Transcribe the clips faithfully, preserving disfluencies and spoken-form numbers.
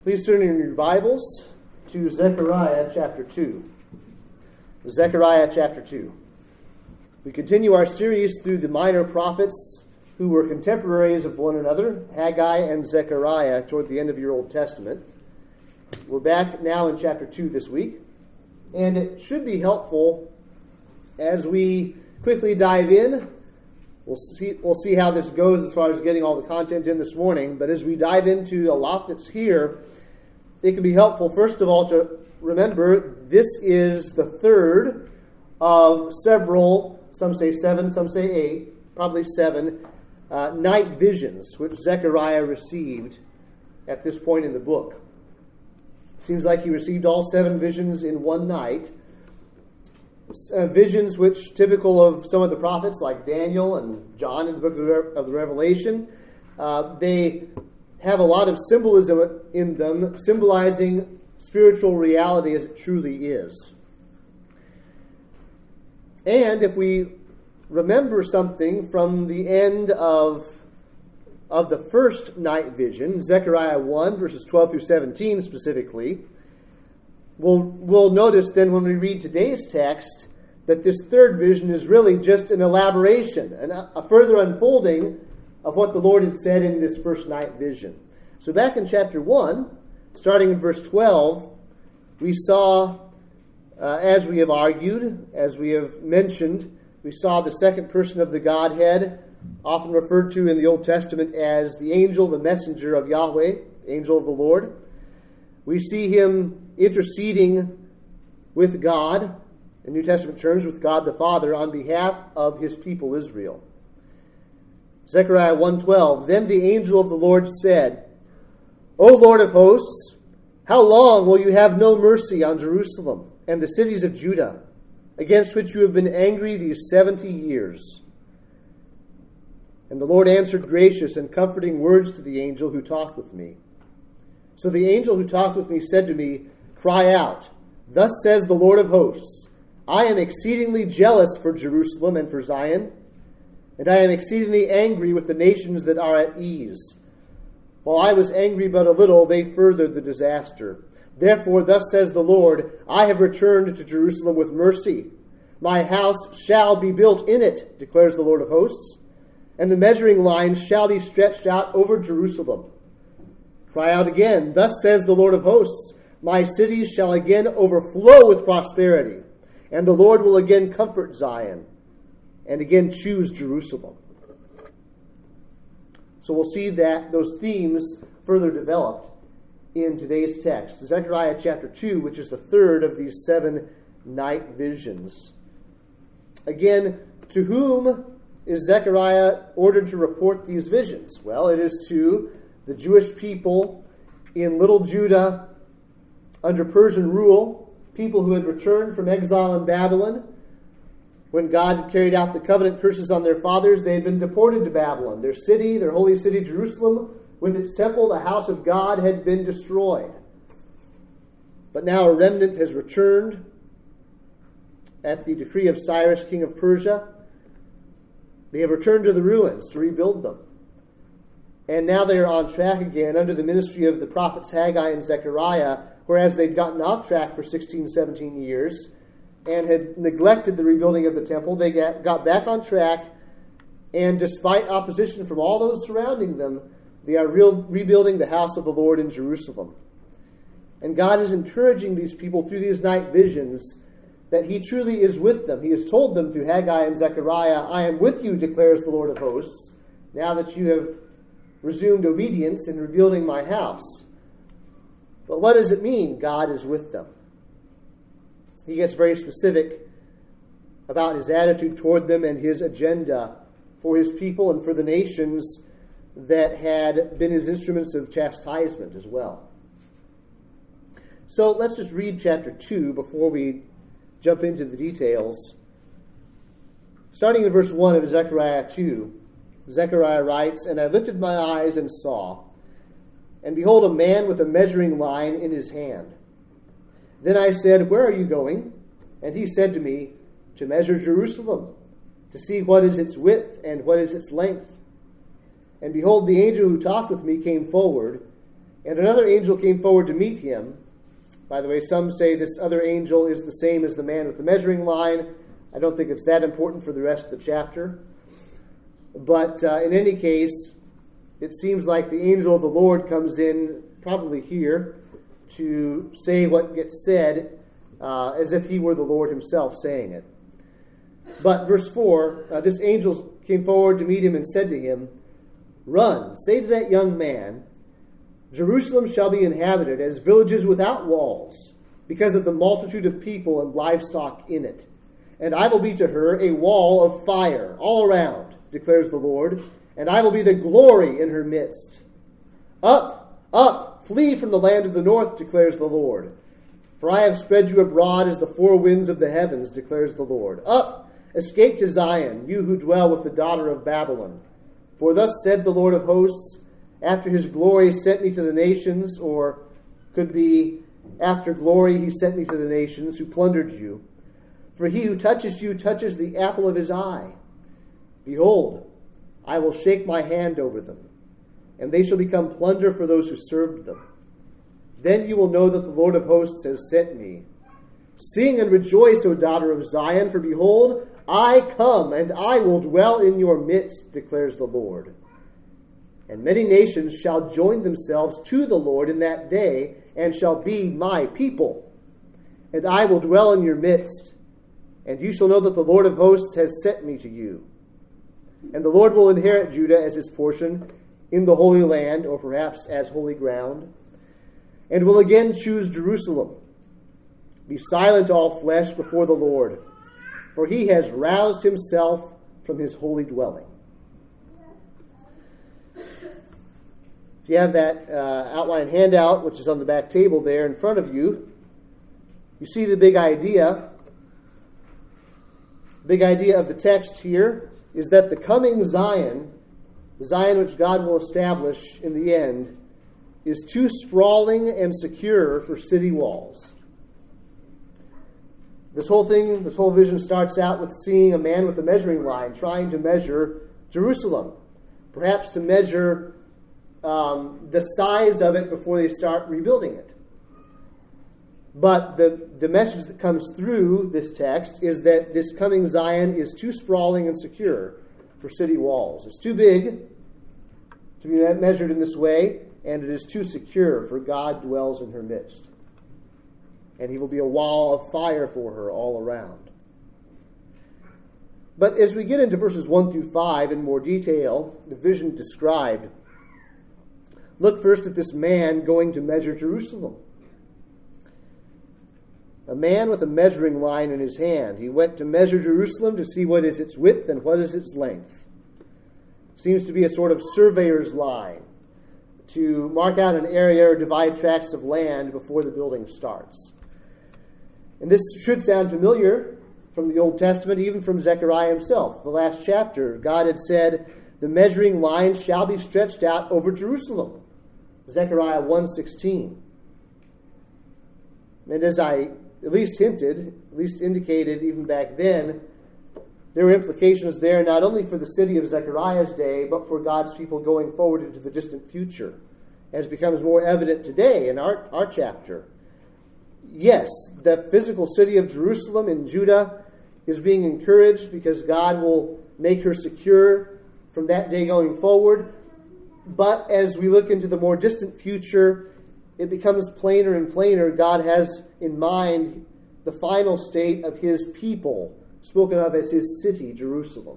Please turn in your Bibles to Zechariah chapter two. Zechariah chapter two. We continue our series through the minor prophets who were contemporaries of one another, Haggai and Zechariah, toward the end of your Old Testament. We're back now in chapter two this week, and it should be helpful as we quickly dive in. We'll see, we'll see how this goes as far as getting all the content in this morning, but as we dive into a lot that's here, it can be helpful, first of all, to remember this is the third of several, some say seven, some say eight, probably seven, uh, night visions which Zechariah received at this point in the book. Seems like he received all seven visions in one night. Uh, visions which, typical of some of the prophets like Daniel and John in the book of the, Re- of the Revelation, uh, they have a lot of symbolism in them, symbolizing spiritual reality as it truly is. And if we remember something from the end of, of the first night vision, Zechariah one, verses twelve through seventeen specifically, we'll, we'll notice then when we read today's text that this third vision is really just an elaboration, an, a further unfolding of what the Lord had said in this first night vision. So back in chapter one, starting in verse twelve, we saw, uh, as we have argued, as we have mentioned, we saw the second person of the Godhead, often referred to in the Old Testament as the angel, the messenger of Yahweh, angel of the Lord. We see him interceding with God, in New Testament terms, with God the Father, on behalf of his people Israel. Zechariah one twelve, Then the angel of the Lord said, O Lord of hosts, how long will you have no mercy on Jerusalem and the cities of Judah, against which you have been angry these seventy years? And the Lord answered gracious and comforting words to the angel who talked with me. So the angel who talked with me said to me, Cry out, Thus says the Lord of hosts, I am exceedingly jealous for Jerusalem and for Zion, and I am exceedingly angry with the nations that are at ease. While I was angry but a little, they furthered the disaster. Therefore, thus says the Lord, I have returned to Jerusalem with mercy. My house shall be built in it, declares the Lord of hosts, and the measuring line shall be stretched out over Jerusalem. Cry out again, Thus says the Lord of hosts, My cities shall again overflow with prosperity, and the Lord will again comfort Zion, and again choose Jerusalem. So we'll see that those themes further developed in today's text. Zechariah chapter two, which is the third of these seven night visions. Again, to whom is Zechariah ordered to report these visions? Well, it is to the Jewish people in Little Judah under Persian rule, people who had returned from exile in Babylon. When God had carried out the covenant curses on their fathers, they had been deported to Babylon. Their city, their holy city, Jerusalem, with its temple, the house of God, had been destroyed. But now a remnant has returned at the decree of Cyrus, king of Persia. They have returned to the ruins to rebuild them. And now they are on track again under the ministry of the prophets Haggai and Zechariah, whereas they'd gotten off track for sixteen, seventeen years and had neglected the rebuilding of the temple. They got, got back on track, and despite opposition from all those surrounding them, they are real, rebuilding the house of the Lord in Jerusalem. And God is encouraging these people through these night visions that he truly is with them. He has told them through Haggai and Zechariah, I am with you, declares the Lord of hosts, now that you have resumed obedience in rebuilding my house. But what does it mean, God is with them? He gets very specific about his attitude toward them and his agenda for his people and for the nations that had been his instruments of chastisement as well. So let's just read chapter two before we jump into the details. Starting in verse one of Zechariah two, Zechariah writes, And I lifted my eyes and saw, and behold, a man with a measuring line in his hand. Then I said, Where are you going? And he said to me, To measure Jerusalem, to see what is its width and what is its length. And behold, the angel who talked with me came forward, And another angel came forward to meet him. By the way, some say this other angel is the same as the man with the measuring line. I don't think it's that important for the rest of the chapter. But uh, in any case, it seems like the angel of the Lord comes in, probably here, to say what gets said uh, as if he were the Lord himself saying it. But verse four, uh, this angel came forward to meet him and said to him, "Run, say to that young man, Jerusalem shall be inhabited as villages without walls, because of the multitude of people and livestock in it. And I will be to her a wall of fire all around, declares the Lord, and I will be the glory in her midst. Up, up, flee from the land of the north, declares the Lord. For I have spread you abroad as the four winds of the heavens, declares the Lord. Up, escape to Zion, you who dwell with the daughter of Babylon. For thus said the Lord of hosts, after his glory sent me to the nations, or could be, after glory he sent me to the nations who plundered you. For he who touches you touches the apple of his eye. Behold, I will shake my hand over them, and they shall become plunder for those who served them. Then you will know that the Lord of hosts has sent me. Sing and rejoice, O daughter of Zion, for behold, I come, and I will dwell in your midst, declares the Lord. And many nations shall join themselves to the Lord in that day, and shall be my people. And I will dwell in your midst, and you shall know that the Lord of hosts has sent me to you. And the Lord will inherit Judah as his portion in the Holy Land, or perhaps as holy ground, and will again choose Jerusalem. Be silent, all flesh, before the Lord, for he has roused himself from his holy dwelling." If you have that uh, outline handout, which is on the back table there in front of you, you see the big idea. The big idea of the text here is that the coming Zion, the Zion which God will establish in the end, is too sprawling and secure for city walls. This whole thing, this whole vision starts out with seeing a man with a measuring line trying to measure Jerusalem, perhaps to measure um, the size of it before they start rebuilding it. But the, the message that comes through this text is that this coming Zion is too sprawling and secure for city walls. It's too big to be measured in this way, and it is too secure, for God dwells in her midst. And he will be a wall of fire for her all around. But as we get into verses one through five in more detail, the vision described, look first at this man going to measure Jerusalem. A man with a measuring line in his hand. He went to measure Jerusalem to see what is its width and what is its length. Seems to be a sort of surveyor's line to mark out an area or divide tracts of land before the building starts. And this should sound familiar from the Old Testament, even from Zechariah himself. The last chapter, God had said, the measuring line shall be stretched out over Jerusalem. Zechariah one sixteen. And as I at least hinted, at least indicated even back then, there were implications there not only for the city of Zechariah's day, but for God's people going forward into the distant future, as becomes more evident today in our, our chapter. Yes, the physical city of Jerusalem in Judah is being encouraged because God will make her secure from that day going forward. But as we look into the more distant future, it becomes plainer and plainer God has in mind the final state of his people, spoken of as his city, Jerusalem.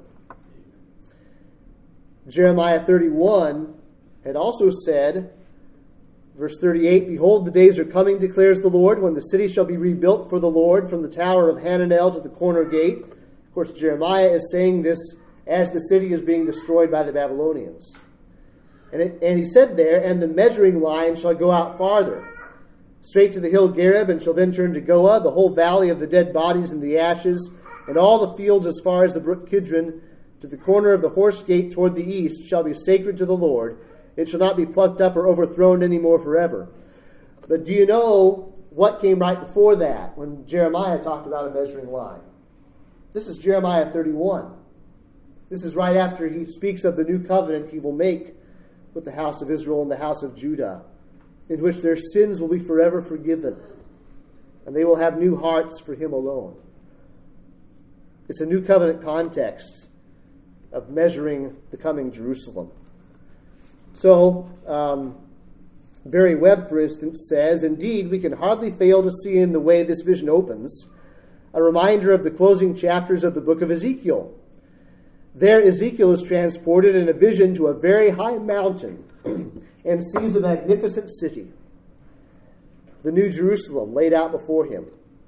Jeremiah thirty-one had also said, verse thirty-eight, "Behold, the days are coming, declares the Lord, when the city shall be rebuilt for the Lord from the tower of Hananel to the corner gate." Of course, Jeremiah is saying this as the city is being destroyed by the Babylonians. And, it, and he said there, "And the measuring line shall go out farther, straight to the hill Gareb, and shall then turn to Goah, the whole valley of the dead bodies and the ashes, and all the fields as far as the brook Kidron, to the corner of the horse gate toward the east, shall be sacred to the Lord. It shall not be plucked up or overthrown any more forever." But do you know what came right before that, when Jeremiah talked about a measuring line? This is Jeremiah thirty-one. This is right after he speaks of the new covenant he will make with the house of Israel and the house of Judah in which their sins will be forever forgiven, and they will have new hearts for him alone. It's a new covenant context of measuring the coming Jerusalem. So, um, Barry Webb, for instance, says, "Indeed, we can hardly fail to see in the way this vision opens a reminder of the closing chapters of the book of Ezekiel. There, Ezekiel is transported in a vision to a very high mountain and sees a magnificent city, the New Jerusalem, laid out before him.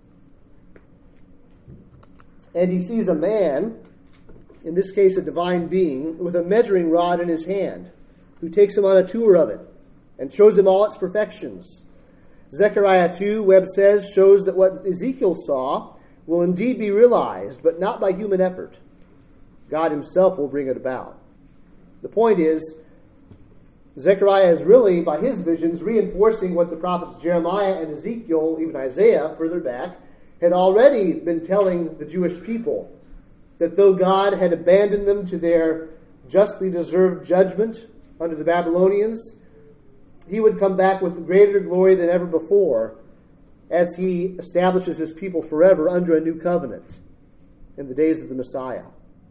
And he sees a man, in this case a divine being, with a measuring rod in his hand, who takes him on a tour of it and shows him all its perfections. Zechariah two, Webb says, shows that what Ezekiel saw will indeed be realized, but not by human effort. God himself will bring it about." The point is, Zechariah is really, by his visions, reinforcing what the prophets Jeremiah and Ezekiel, even Isaiah, further back, had already been telling the Jewish people, that though God had abandoned them to their justly deserved judgment under the Babylonians, he would come back with greater glory than ever before as he establishes his people forever under a new covenant in the days of the Messiah.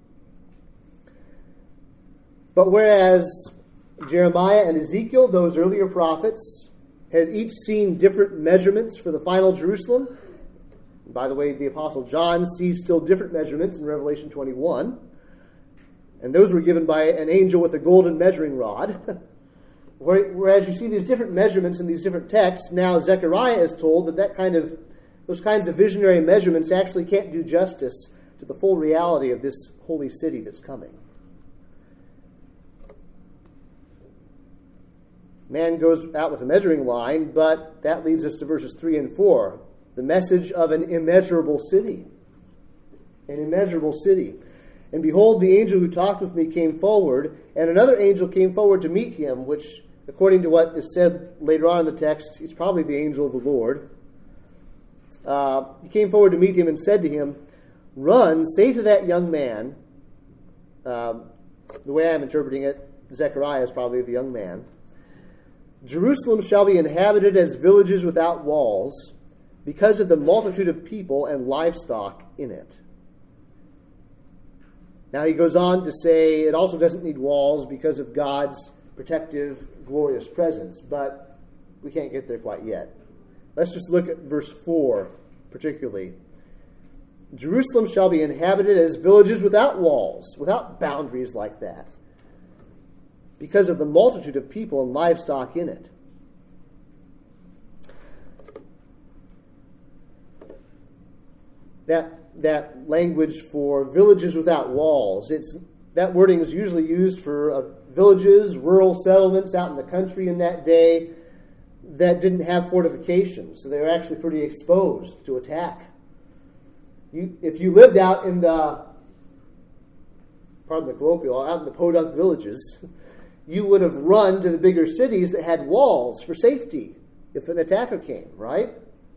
But whereas Jeremiah and Ezekiel, those earlier prophets, had each seen different measurements for the final Jerusalem. And by the way, the Apostle John sees still different measurements in Revelation twenty-one. And those were given by an angel with a golden measuring rod. Whereas you see these different measurements in these different texts, now Zechariah is told that, that kind of, those kinds of visionary measurements actually can't do justice to the full reality of this holy city that's coming. Man goes out with a measuring line, but that leads us to verses three and four. The message of an immeasurable city. An immeasurable city. "And behold, the angel who talked with me came forward, and another angel came forward to meet him," which, according to what is said later on in the text, is probably the angel of the Lord. Uh, he came forward to meet him and said to him, "Run, say to that young man," uh, the way I'm interpreting it, Zechariah is probably the young man, "Jerusalem shall be inhabited as villages without walls, because of the multitude of people and livestock in it." Now he goes on to say it also doesn't need walls because of God's protective, glorious presence, but we can't get there quite yet. Let's just look at verse four particularly. "Jerusalem shall be inhabited as villages without walls," without boundaries like that, "because of the multitude of people and livestock in it." That that language for villages without walls, it's that wording is usually used for uh, villages, rural settlements out in the country in that day that didn't have fortifications, so they were actually pretty exposed to attack. You, if you lived out in the, pardon the colloquial, out in the podunk villages, you would have run to the bigger cities that had walls for safety if an attacker came, right?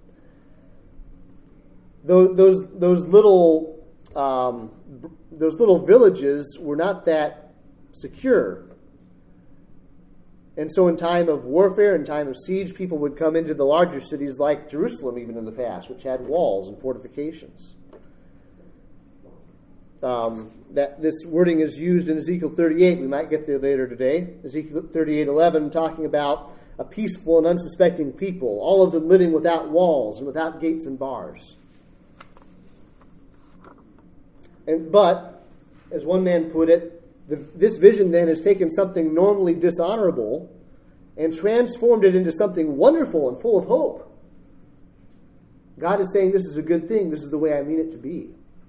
Those those, those little um, those little villages were not that secure, and so in time of warfare, in time of siege, people would come into the larger cities like Jerusalem, even in the past, which had walls and fortifications. Um, that this wording is used in Ezekiel thirty-eight. We might get there later today. Ezekiel thirty-eight eleven, talking about a peaceful and unsuspecting people, all of them living without walls and without gates and bars. And but, as one man put it, the, this vision then has taken something normally dishonorable and transformed it into something wonderful and full of hope. God is saying this is a good thing. This is the way I mean it to be.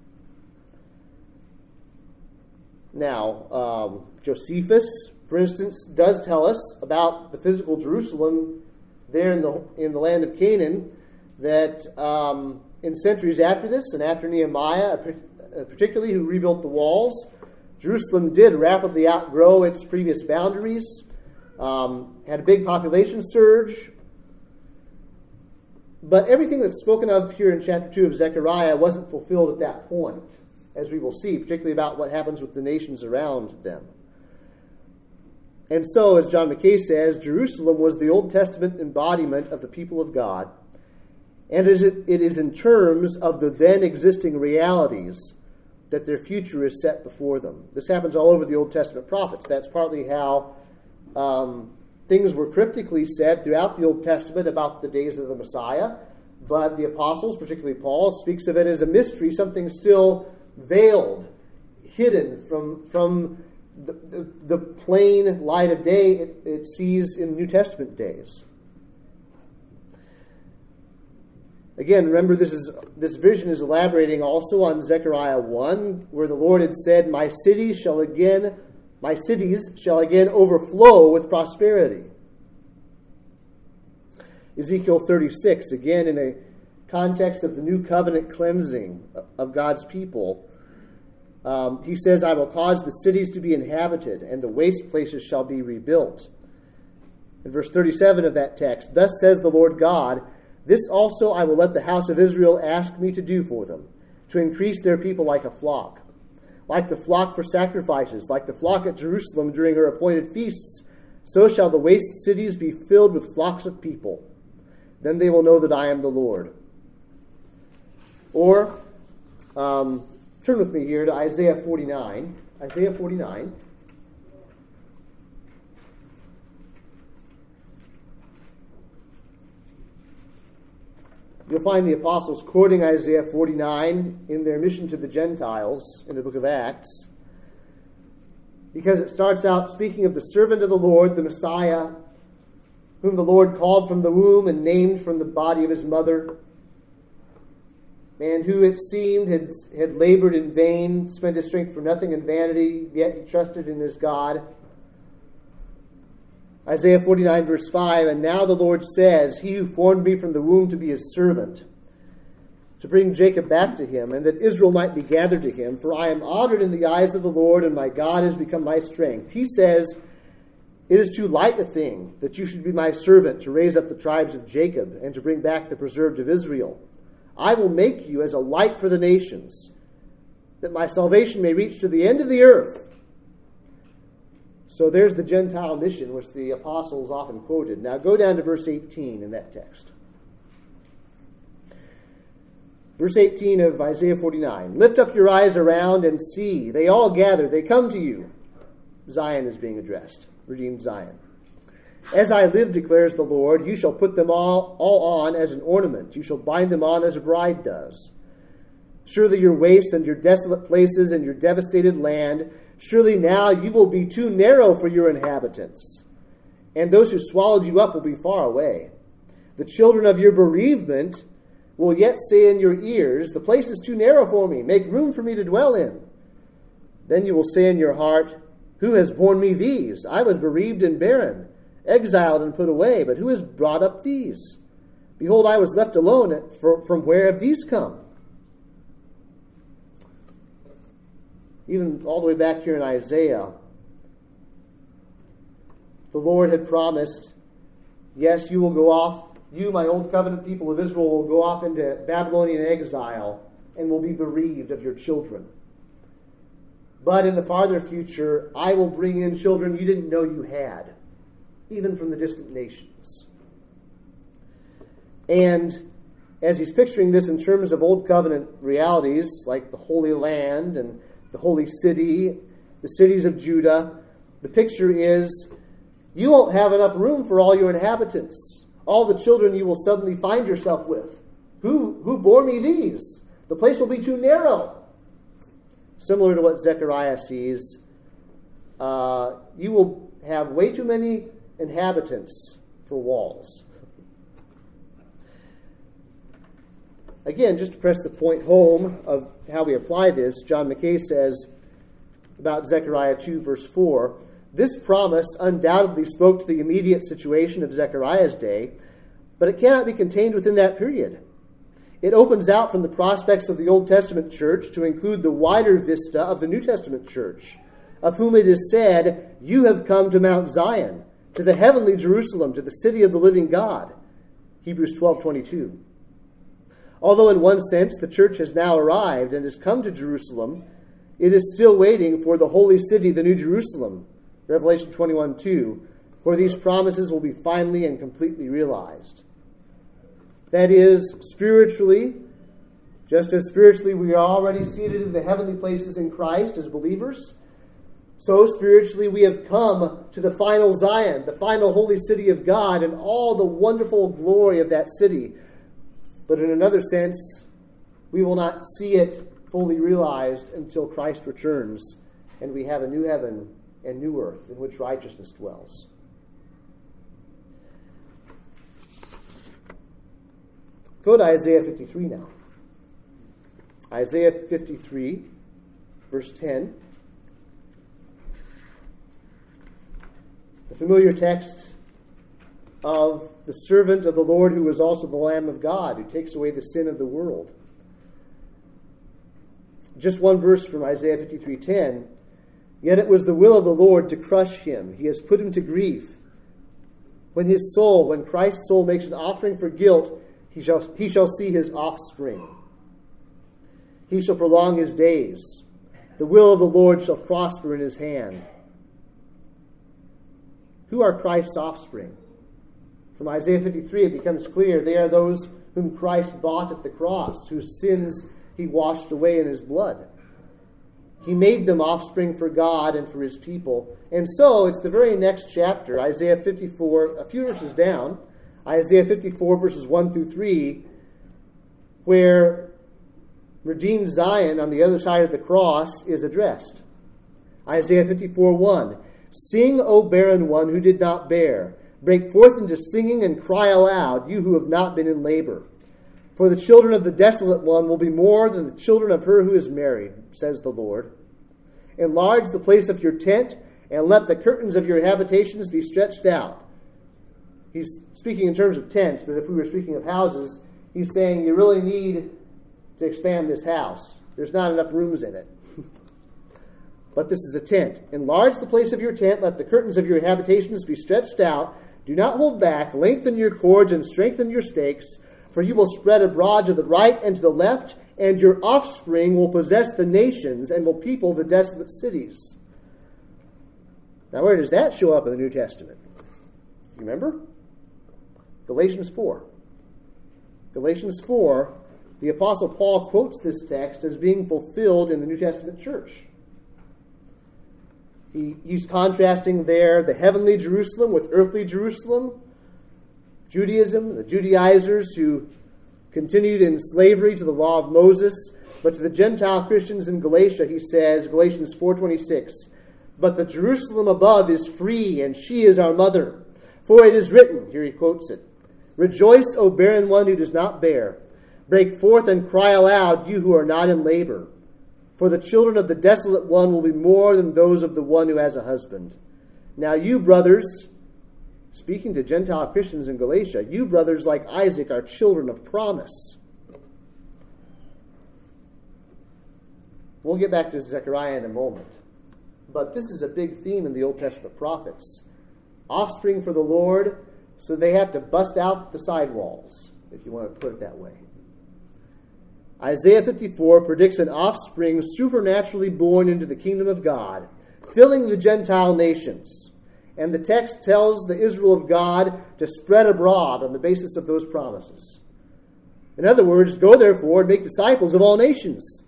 Now, um, Josephus, for instance, does tell us about the physical Jerusalem there in the in the land of Canaan, that um, in centuries after this and after Nehemiah, particularly who rebuilt the walls, Jerusalem did rapidly outgrow its previous boundaries, um, had a big population surge. But everything that's spoken of here in chapter two of Zechariah wasn't fulfilled at that point, as we will see, particularly about what happens with the nations around them. And so, as John Mackay says, Jerusalem was the Old Testament embodiment of the people of God, and it is in terms of the then existing realities that their future is set before them. This happens all over the Old Testament prophets. That's partly how um, things were cryptically said throughout the Old Testament about the days of the Messiah, but the apostles, particularly Paul, speaks of it as a mystery, something still veiled, hidden from, from the, the, the plain light of day it, it sees in New Testament days. Again, remember this is this vision is elaborating also on Zechariah one, where the Lord had said, My cities shall again, my cities shall again overflow with prosperity. Ezekiel thirty-six, again in a context of the new covenant cleansing of God's people, um, he says, I will cause the cities to be inhabited, and the waste places shall be rebuilt. In verse thirty-seven of that text, Thus says the Lord God, This also I will let the house of Israel ask me to do for them, to increase their people like a flock, like the flock for sacrifices, like the flock at Jerusalem during her appointed feasts, so shall the waste cities be filled with flocks of people. Then they will know that I am the Lord. Or, um, turn with me here to Isaiah forty-nine. Isaiah forty-nine. You'll find the apostles quoting Isaiah forty-nine in their mission to the Gentiles in the book of Acts, because it starts out speaking of the servant of the Lord, the Messiah, whom the Lord called from the womb and named from the body of his mother, and who it seemed had, had labored in vain, spent his strength for nothing in vanity, yet he trusted in his God. Isaiah forty-nine, verse five, And now the Lord says, He who formed me from the womb to be his servant, to bring Jacob back to him, and that Israel might be gathered to him, for I am honored in the eyes of the Lord, and my God has become my strength. He says, It is too light a thing that you should be my servant, to raise up the tribes of Jacob, and to bring back the preserved of Israel. I will make you as a light for the nations, that my salvation may reach to the end of the earth. So there's the Gentile mission, which the apostles often quoted. Now go down to verse eighteen in that text. Verse eighteen of Isaiah forty-nine. Lift up your eyes around and see. They all gather. They come to you. Zion is being addressed. Redeemed Zion. As I live, declares the Lord, you shall put them all, all on as an ornament. You shall bind them on as a bride does. Surely your waste and your desolate places and your devastated land, surely now you will be too narrow for your inhabitants, and those who swallowed you up will be far away. The children of your bereavement will yet say in your ears, The place is too narrow for me. Make room for me to dwell in. Then you will say in your heart, Who has borne me these? I was bereaved and barren, exiled and put away, but who has brought up these? Behold, I was left alone. From where have these come? Even all the way back here in Isaiah, the Lord had promised, yes, you will go off, you, my old covenant people of Israel, will go off into Babylonian exile and will be bereaved of your children. But in the farther future, I will bring in children you didn't know you had, even from the distant nations. And as he's picturing this in terms of old covenant realities, like the Holy Land and the holy city, the cities of Judah, the picture is, you won't have enough room for all your inhabitants, all the children you will suddenly find yourself with. Who, who bore me these? The place will be too narrow. Similar to what Zechariah sees, uh, you will have way too many inhabitants for walls. Again, just to press the point home of how we apply this, John Mackay says about Zechariah two, verse four, this promise undoubtedly spoke to the immediate situation of Zechariah's day, but it cannot be contained within that period. It opens out from the prospects of the Old Testament church to include the wider vista of the New Testament church, of whom it is said, You have come to Mount Zion, to the heavenly Jerusalem, to the city of the living God. Hebrews twelve twenty-two. Although in one sense the church has now arrived and has come to Jerusalem, it is still waiting for the holy city, the New Jerusalem, Revelation twenty-one two, where these promises will be finally and completely realized. That is, spiritually, just as spiritually we are already seated in the heavenly places in Christ as believers, so spiritually we have come to the final Zion, the final holy city of God, and all the wonderful glory of that city. But in another sense, we will not see it fully realized until Christ returns and we have a new heaven and new earth in which righteousness dwells. Go to Isaiah fifty-three now. Isaiah fifty-three, verse ten. The familiar text of the servant of the Lord who is also the Lamb of God, who takes away the sin of the world. Just one verse from Isaiah fifty-three ten. Yet it was the will of the Lord to crush him. He has put him to grief. When his soul, when Christ's soul makes an offering for guilt, he shall, he shall see his offspring. He shall prolong his days. The will of the Lord shall prosper in his hand. Who are Christ's offspring? From Isaiah fifty-three, it becomes clear they are those whom Christ bought at the cross, whose sins he washed away in his blood. He made them offspring for God and for his people. And so, it's the very next chapter, Isaiah fifty-four, a few verses down, Isaiah fifty-four, verses one through three, where redeemed Zion on the other side of the cross is addressed. Isaiah fifty-four one, Sing, O barren one who did not bear. Break forth into singing and cry aloud, you who have not been in labor. For the children of the desolate one will be more than the children of her who is married, says the Lord. Enlarge the place of your tent, and let the curtains of your habitations be stretched out. He's speaking in terms of tents, but if we were speaking of houses, he's saying you really need to expand this house. There's not enough rooms in it. But this is a tent. Enlarge the place of your tent, let the curtains of your habitations be stretched out. Do not hold back, lengthen your cords and strengthen your stakes, for you will spread abroad to the right and to the left, and your offspring will possess the nations and will people the desolate cities. Now, where does that show up in the New Testament? You remember? Galatians four. Galatians four, the Apostle Paul quotes this text as being fulfilled in the New Testament church. He, he's contrasting there the heavenly Jerusalem with earthly Jerusalem, Judaism, the Judaizers who continued in slavery to the law of Moses, but to the Gentile Christians in Galatia, he says, Galatians four twenty-six, But the Jerusalem above is free, and she is our mother. For it is written, here he quotes it, Rejoice, O barren one who does not bear. Break forth and cry aloud, you who are not in labor. For the children of the desolate one will be more than those of the one who has a husband. Now you, brothers, speaking to Gentile Christians in Galatia, you, brothers, like Isaac, are children of promise. We'll get back to Zechariah in a moment. But this is a big theme in the Old Testament prophets. Offspring for the Lord, so they have to bust out the sidewalls, if you want to put it that way. Isaiah fifty-four predicts an offspring supernaturally born into the kingdom of God, filling the Gentile nations. And the text tells the Israel of God to spread abroad on the basis of those promises. In other words, go therefore and make disciples of all nations.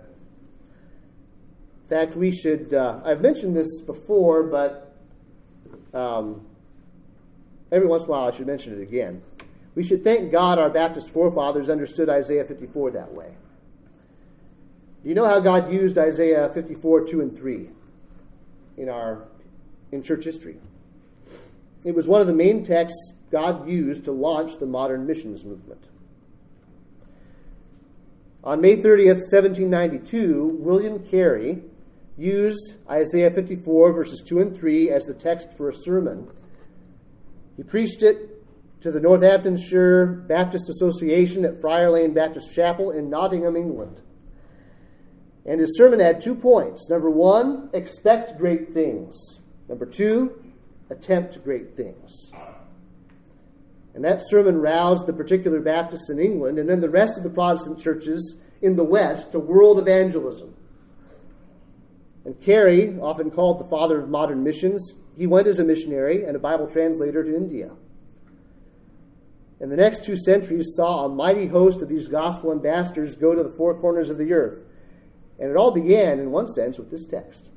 In fact, we should, uh, I've mentioned this before, but um, every once in a while I should mention it again. We should thank God our Baptist forefathers understood Isaiah fifty-four that way. Do you know how God used Isaiah fifty-four, two and three in our in church history? It was one of the main texts God used to launch the modern missions movement. On May thirtieth, seventeen ninety-two, William Carey used Isaiah fifty-four, verses two and three as the text for a sermon. He preached it to the Northamptonshire Baptist Association at Friar Lane Baptist Chapel in Nottingham, England. And his sermon had two points. Number one, expect great things. Number two, attempt great things. And that sermon roused the particular Baptists in England and then the rest of the Protestant churches in the West to world evangelism. And Carey, often called the father of modern missions, he went as a missionary and a Bible translator to India. And the next two centuries saw a mighty host of these gospel ambassadors go to the four corners of the earth. And it all began, in one sense, with this text.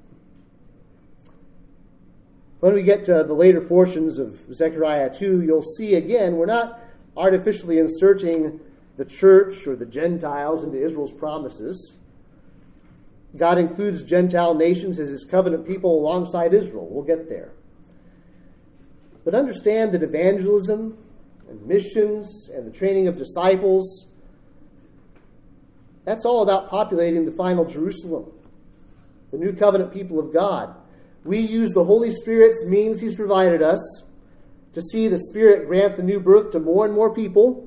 When we get to the later portions of Zechariah two, you'll see again, we're not artificially inserting the church or the Gentiles into Israel's promises. God includes Gentile nations as his covenant people alongside Israel. We'll get there. But understand that evangelism and missions and the training of disciples, that's all about populating the final Jerusalem, the new covenant people of God. We use the Holy Spirit's means he's provided us to see the Spirit grant the new birth to more and more people.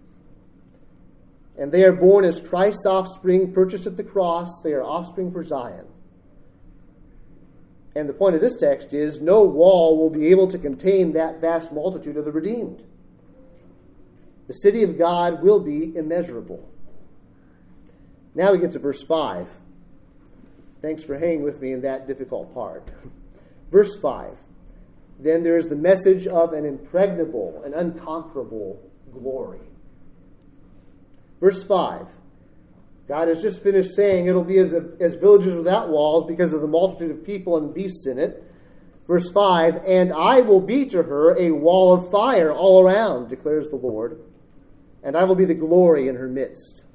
And they are born as Christ's offspring, purchased at the cross. They are offspring for Zion. And the point of this text is, no wall will be able to contain that vast multitude of the redeemed. The city of God will be immeasurable. Now we get to verse five. Thanks for hanging with me in that difficult part. Verse five. Then there is the message of an impregnable and unconquerable glory. Verse five. God has just finished saying it'll be as, as villages without walls because of the multitude of people and beasts in it. Verse five. And I will be to her a wall of fire all around, declares the Lord. And I will be the glory in her midst.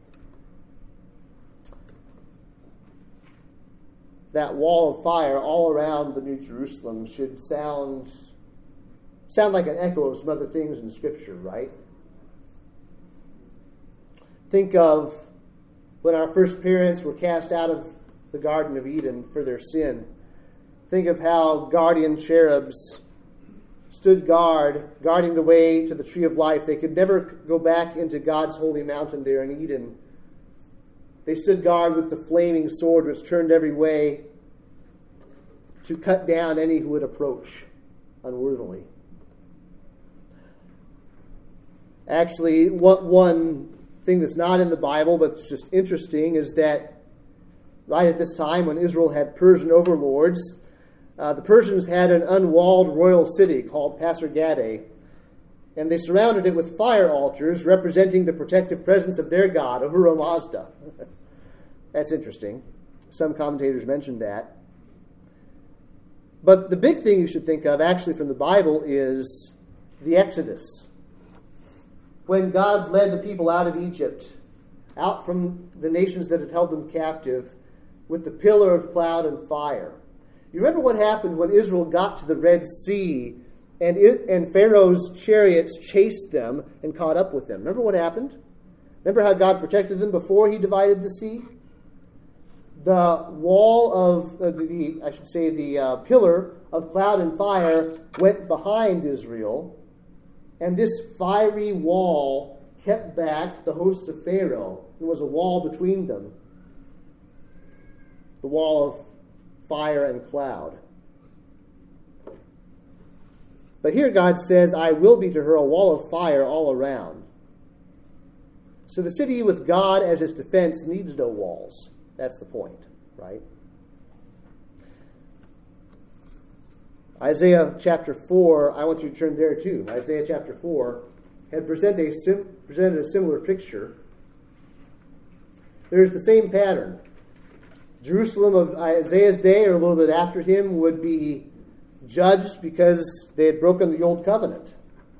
That wall of fire all around the New Jerusalem should sound, sound like an echo of some other things in Scripture, right? Think of when our first parents were cast out of the Garden of Eden for their sin. Think of how guardian cherubs stood guard, guarding the way to the tree of life. They could never go back into God's holy mountain there in Eden. They stood guard with the flaming sword which turned every way to cut down any who would approach unworthily. Actually, what one thing that's not in the Bible, but it's just interesting, is that right at this time when Israel had Persian overlords, uh, the Persians had an unwalled royal city called Pasargadae, and they surrounded it with fire altars representing the protective presence of their god, Ahura Mazda. That's interesting. Some commentators mentioned that. But the big thing you should think of, actually, from the Bible is the Exodus. When God led the people out of Egypt, out from the nations that had held them captive, with the pillar of cloud and fire. You remember what happened when Israel got to the Red Sea and, it, and Pharaoh's chariots chased them and caught up with them? Remember what happened? Remember how God protected them before he divided the sea? The wall of, uh, the I should say, the uh, pillar of cloud and fire went behind Israel, and this fiery wall kept back the hosts of Pharaoh. There was a wall between them, the wall of fire and cloud. But here God says, I will be to her a wall of fire all around. So the city with God as its defense needs no walls. That's the point, right? Isaiah chapter four, I want you to turn there too. Isaiah chapter four had present a sim, presented a similar picture. There's the same pattern. Jerusalem of Isaiah's day, or a little bit after him, would be judged because they had broken the old covenant.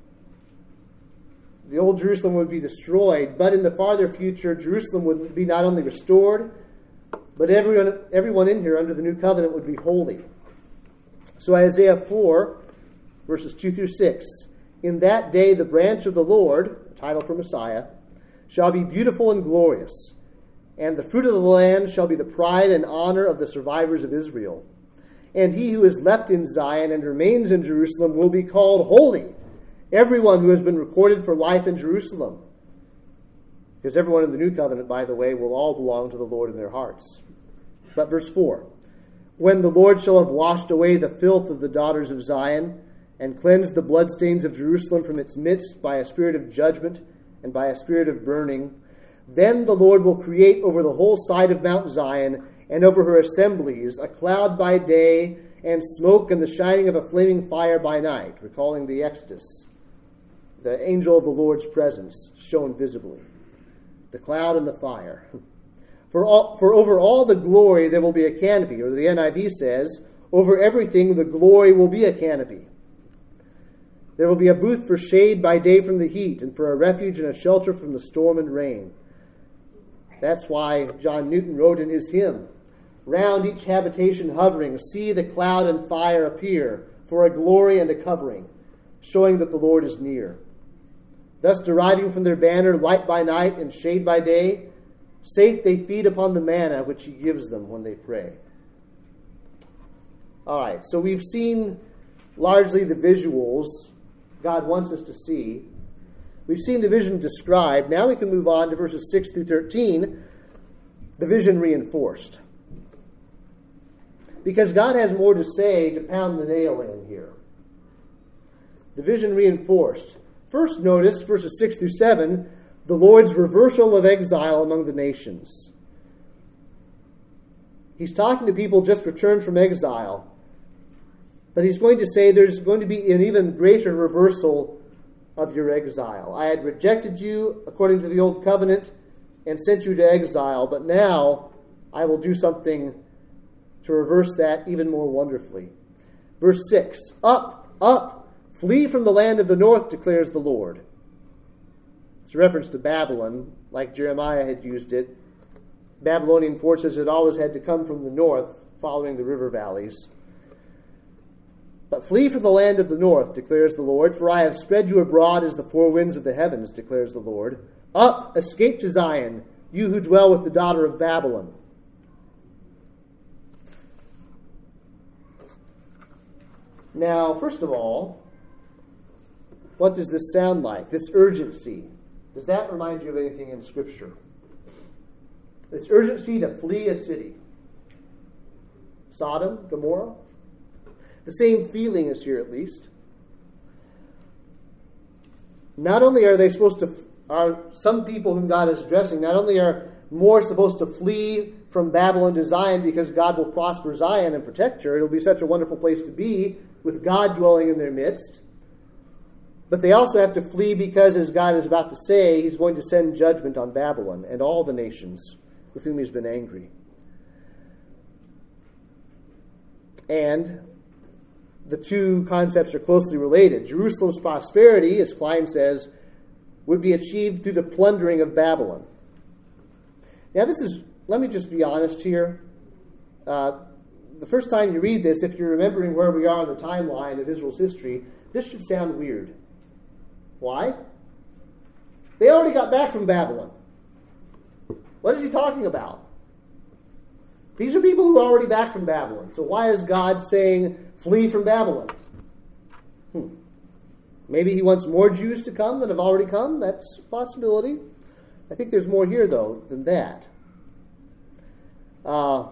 The old Jerusalem would be destroyed, but in the farther future, Jerusalem would be not only restored, but everyone, everyone in here under the new covenant would be holy. So Isaiah four, verses two through six. In that day the branch of the Lord, a title for Messiah, shall be beautiful and glorious, and the fruit of the land shall be the pride and honor of the survivors of Israel. And he who is left in Zion and remains in Jerusalem will be called holy, everyone who has been recorded for life in Jerusalem. Because everyone in the new covenant, by the way, will all belong to the Lord in their hearts. But verse four, when the Lord shall have washed away the filth of the daughters of Zion, and cleansed the bloodstains of Jerusalem from its midst by a spirit of judgment and by a spirit of burning, then the Lord will create over the whole side of Mount Zion and over her assemblies, a cloud by day, and smoke and the shining of a flaming fire by night, recalling the Exodus. The angel of the Lord's presence shown visibly. The cloud and the fire. For, all, for over all the glory there will be a canopy, or the N I V says, over everything the glory will be a canopy. There will be a booth for shade by day from the heat, and for a refuge and a shelter from the storm and rain. That's why John Newton wrote in his hymn, round each habitation hovering, see the cloud and fire appear, for a glory and a covering, showing that the Lord is near. Thus deriving from their banner light by night and shade by day, safe they feed upon the manna which he gives them when they pray. All right, so we've seen largely the visuals God wants us to see. We've seen the vision described. Now we can move on to verses six through thirteen, the vision reinforced. Because God has more to say to pound the nail in here. The vision reinforced. First, notice verses six through seven, the Lord's reversal of exile among the nations. He's talking to people just returned from exile. But he's going to say there's going to be an even greater reversal of your exile. I had rejected you according to the old covenant and sent you to exile, but now I will do something to reverse that even more wonderfully. Verse six, up, up, flee from the land of the north, declares the Lord. It's a reference to Babylon, like Jeremiah had used it. Babylonian forces had always had to come from the north, following the river valleys. But flee from the land of the north, declares the Lord, for I have spread you abroad as the four winds of the heavens, declares the Lord. Up, escape to Zion, you who dwell with the daughter of Babylon. Now, first of all, what does this sound like? This urgency. Does that remind you of anything in Scripture? This urgency to flee a city. Sodom, Gomorrah? The same feeling is here, at least. Not only are they supposed to, are some people whom God is addressing, not only are more supposed to flee from Babylon to Zion because God will prosper Zion and protect her. It'll be such a wonderful place to be with God dwelling in their midst. But they also have to flee because, as God is about to say, he's going to send judgment on Babylon and all the nations with whom he's been angry. And the two concepts are closely related. Jerusalem's prosperity, as Klein says, would be achieved through the plundering of Babylon. Now this is, let me just be honest here. Uh, the first time you read this, if you're remembering where we are on the timeline of Israel's history, this should sound weird. Why? They already got back from Babylon. What is he talking about? These are people who are already back from Babylon. So why is God saying, flee from Babylon? Hmm. Maybe he wants more Jews to come than have already come. That's a possibility. I think there's more here, though, than that. Uh,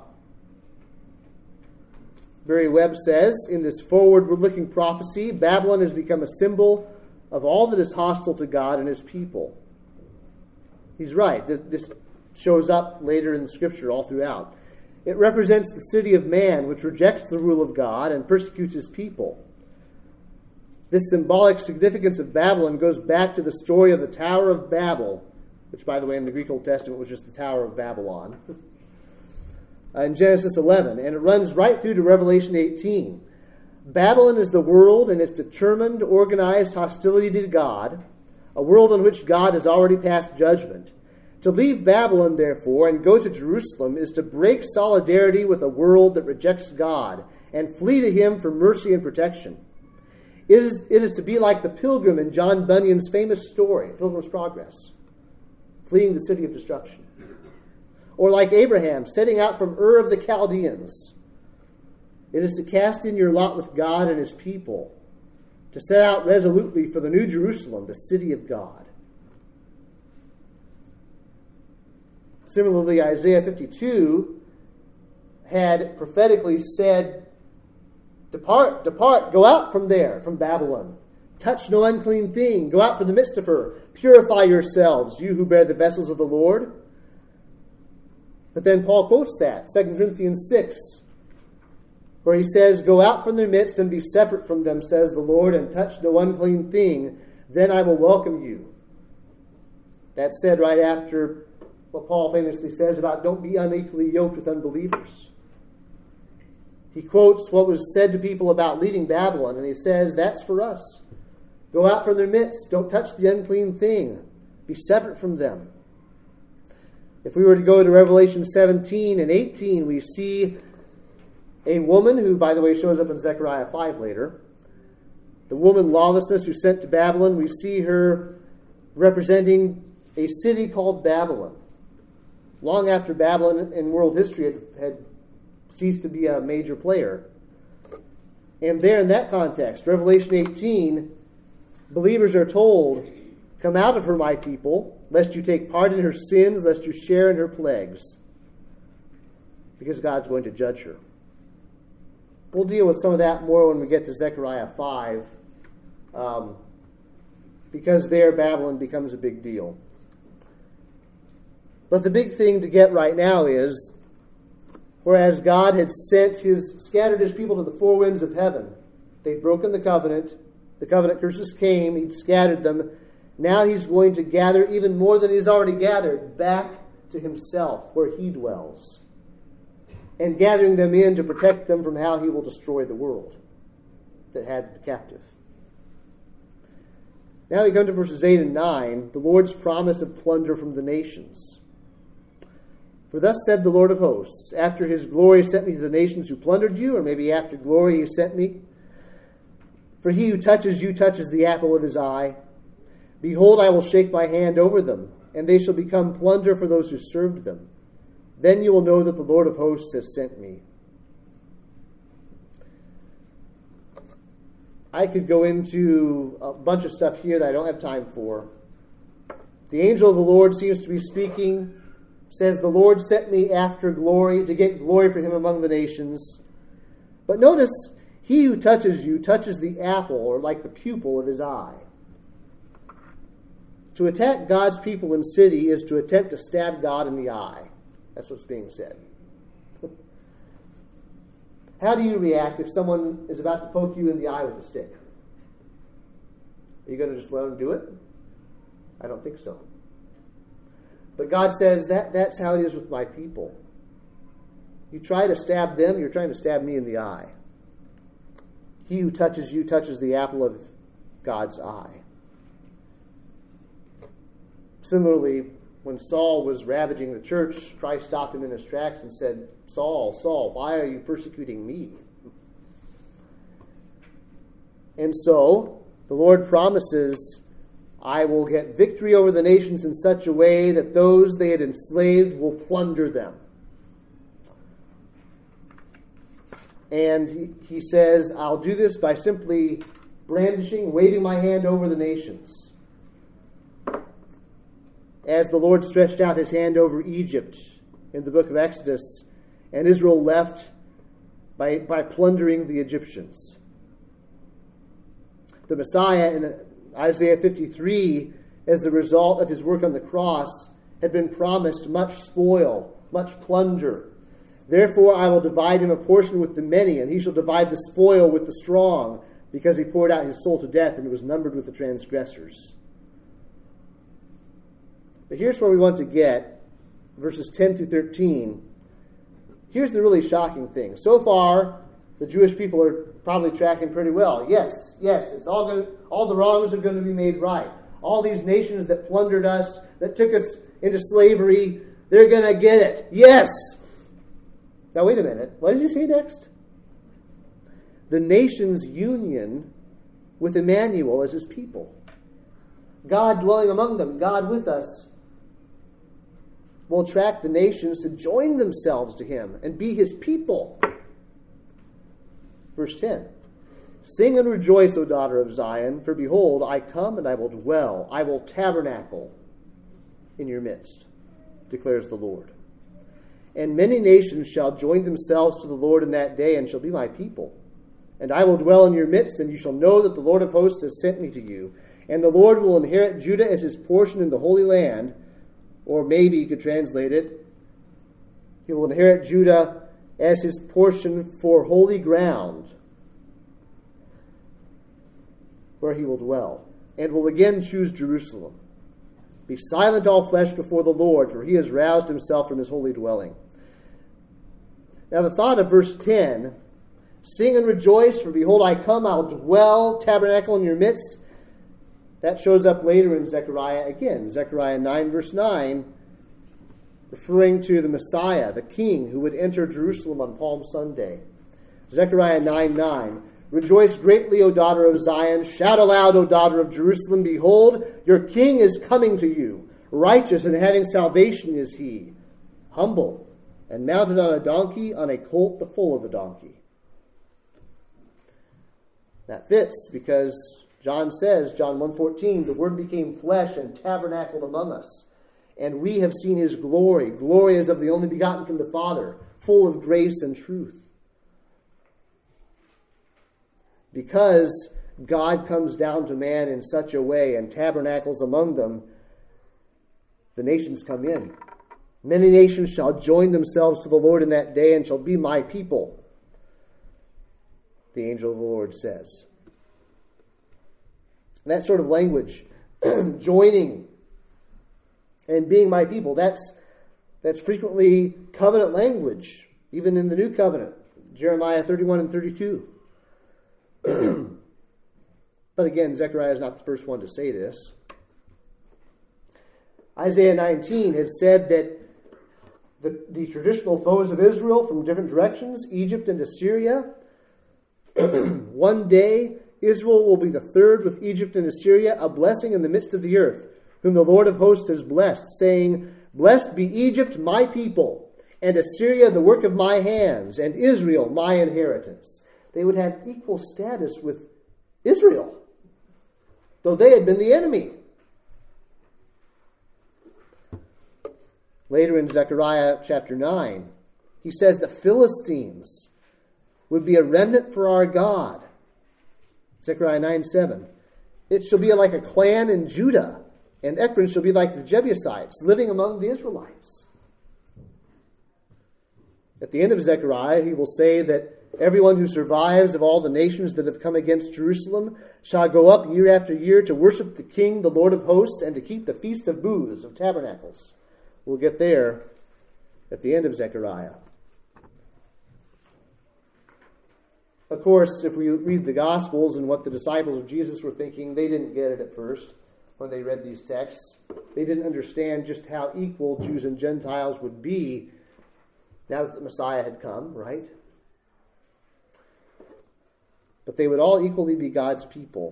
Barry Webb says, in this forward-looking prophecy, Babylon has become a symbol of all that is hostile to God and his people. He's right. This shows up later in the Scripture all throughout. It represents the city of man, which rejects the rule of God and persecutes his people. This symbolic significance of Babylon goes back to the story of the Tower of Babel, which, by the way, in the Greek Old Testament was just the Tower of Babylon, in Genesis eleven, and it runs right through to Revelation eighteen. Babylon is the world and its determined, organized hostility to God, a world on which God has already passed judgment. To leave Babylon, therefore, and go to Jerusalem is to break solidarity with a world that rejects God and flee to him for mercy and protection. It is, it is to be like the pilgrim in John Bunyan's famous story, Pilgrim's Progress, fleeing the city of destruction. Or like Abraham setting out from Ur of the Chaldeans. It is to cast in your lot with God and his people, to set out resolutely for the New Jerusalem, the city of God. Similarly, Isaiah fifty-two had prophetically said, Depart, depart, go out from there, from Babylon. Touch no unclean thing. Go out from the midst of her. Purify yourselves, you who bear the vessels of the Lord. But then Paul quotes that, Second Corinthians six, where he says, "Go out from their midst and be separate from them, says the Lord, and touch no unclean thing. Then I will welcome you." That's said right after what Paul famously says about don't be unequally yoked with unbelievers. He quotes what was said to people about leaving Babylon, and he says, that's for us. Go out from their midst. Don't touch the unclean thing. Be separate from them. If we were to go to Revelation seventeen and eighteen, we see a woman who, by the way, shows up in Zechariah five later. The woman lawlessness who's sent to Babylon, we see her representing a city called Babylon. Long after Babylon in world history had, had ceased to be a major player. And there in that context, Revelation eighteen, believers are told, "Come out of her, my people, lest you take part in her sins, lest you share in her plagues." Because God's going to judge her. We'll deal with some of that more when we get to Zechariah five. Um, because there Babylon becomes a big deal. But the big thing to get right now is, whereas God had sent his, scattered his people to the four winds of heaven, they'd broken the covenant, the covenant curses came, he'd scattered them. Now he's going to gather even more than he's already gathered back to himself, where he dwells, and gathering them in to protect them from how he will destroy the world that had them captive. Now we come to verses eight and nine, the Lord's promise of plunder from the nations. "For thus said the Lord of hosts, after his glory sent me to the nations who plundered you," or maybe after glory he sent me, "for he who touches you touches the apple of his eye. Behold, I will shake my hand over them, and they shall become plunder for those who served them. Then you will know that the Lord of hosts has sent me." I could go into a bunch of stuff here that I don't have time for. The angel of the Lord seems to be speaking, says, "The Lord sent me after glory, to get glory for him among the nations." But notice, he who touches you touches the apple, or like the pupil of his eye. To attack God's people and city is to attempt to stab God in the eye. That's what's being said. How do you react if someone is about to poke you in the eye with a stick? Are you going to just let them do it? I don't think so. But God says that that's how it is with my people. You try to stab them, you're trying to stab me in the eye. He who touches you touches the apple of God's eye. Similarly, when Saul was ravaging the church, Christ stopped him in his tracks and said, "Saul, Saul, why are you persecuting me?" And so, the Lord promises, "I will get victory over the nations in such a way that those they had enslaved will plunder them." And he, he says, "I'll do this by simply brandishing, waving my hand over the nations." As the Lord stretched out his hand over Egypt in the book of Exodus, and Israel left by, by plundering the Egyptians. The Messiah in Isaiah fifty-three, as the result of his work on the cross, had been promised much spoil, much plunder. "Therefore I will divide him a portion with the many, and he shall divide the spoil with the strong, because he poured out his soul to death and was numbered with the transgressors." But here's where we want to get, verses ten through thirteen. Here's the really shocking thing. So far, the Jewish people are probably tracking pretty well. Yes, yes, it's all going to, all the wrongs are going to be made right. All these nations that plundered us, that took us into slavery, they're going to get it. Yes! Now wait a minute. What does he say next? The nations' union with Emmanuel as his people. God dwelling among them, God with us, will attract the nations to join themselves to him and be his people. Verse ten. "Sing and rejoice, O daughter of Zion, for behold, I come and I will dwell, I will tabernacle in your midst, declares the Lord. And many nations shall join themselves to the Lord in that day, and shall be my people. And I will dwell in your midst, and you shall know that the Lord of hosts has sent me to you. And the Lord will inherit Judah as his portion in the Holy Land." Or maybe you could translate it, He will inherit Judah as his portion for holy ground, where he will dwell, and will again choose Jerusalem. Be silent, all flesh, before the Lord, for he has roused himself from his holy dwelling. Now the thought of verse ten, sing and rejoice, for behold, I come, I will dwell, tabernacle in your midst. That shows up later in Zechariah again. Zechariah nine, verse nine, referring to the Messiah, the King, who would enter Jerusalem on Palm Sunday. Zechariah nine, nine, rejoice greatly, O daughter of Zion. Shout aloud, O daughter of Jerusalem. Behold, your King is coming to you. Righteous and having salvation is he. Humble and mounted on a donkey, on a colt, the foal of a donkey. That fits because John says, John one fourteen, the Word became flesh and tabernacled among us. And we have seen his glory. Glory as of the only begotten from the Father, full of grace and truth. Because God comes down to man in such a way and tabernacles among them, the nations come in. Many nations shall join themselves to the Lord in that day and shall be my people, the angel of the Lord says. That sort of language, joining and being my people, that's, that's frequently covenant language, even in the New Covenant, Jeremiah thirty-one and thirty-two. But again, Zechariah is not the first one to say this. Isaiah nineteen had said that the, the traditional foes of Israel from different directions, Egypt and Assyria, one day Israel will be the third with Egypt and Assyria, a blessing in the midst of the earth, whom the Lord of hosts has blessed, saying, blessed be Egypt, my people, and Assyria, the work of my hands, and Israel, my inheritance. They would have equal status with Israel, though they had been the enemy. Later in Zechariah chapter nine, he says the Philistines would be a remnant for our God. Zechariah nine seven. It shall be like a clan in Judah, and Ekron shall be like the Jebusites, living among the Israelites. At the end of Zechariah, he will say that everyone who survives of all the nations that have come against Jerusalem shall go up year after year to worship the King, the Lord of hosts, and to keep the feast of booths, of tabernacles. We'll get there at the end of Zechariah. Of course, if we read the Gospels and what the disciples of Jesus were thinking, they didn't get it at first when they read these texts. They didn't understand just how equal Jews and Gentiles would be now that the Messiah had come, right? But they would all equally be God's people.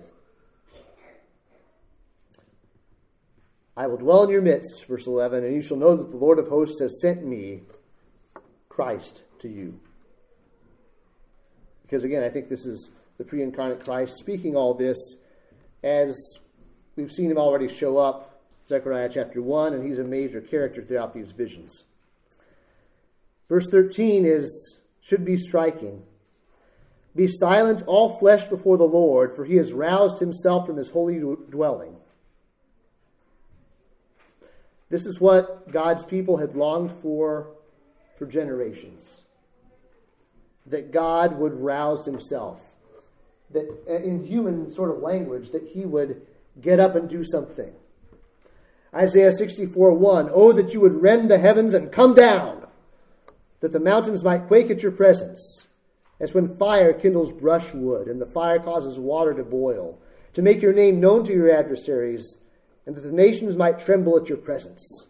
I will dwell in your midst, verse eleven, and you shall know that the Lord of hosts has sent me, Christ, to you. Because again, I think this is the pre-incarnate Christ speaking all this as we've seen him already show up, Zechariah chapter one, and he's a major character throughout these visions. Verse thirteen is should be striking. Be silent, all flesh, before the Lord, for he has roused himself from his holy dwelling. This is what God's people had longed for for generations. That God would rouse himself. That in human sort of language, that he would get up and do something. Isaiah sixty-four one, oh, that you would rend the heavens and come down, that the mountains might quake at your presence, as when fire kindles brushwood and the fire causes water to boil, to make your name known to your adversaries, and that the nations might tremble at your presence.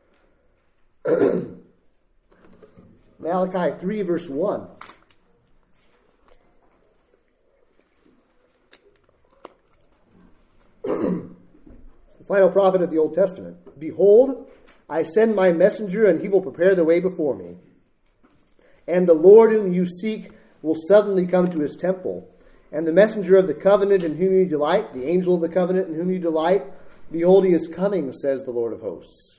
Malachi three, verse one. The final prophet of the Old Testament. Behold, I send my messenger, and he will prepare the way before me. And the Lord whom you seek will suddenly come to his temple. And the messenger of the covenant in whom you delight, the angel of the covenant in whom you delight, behold, he is coming, says the Lord of hosts.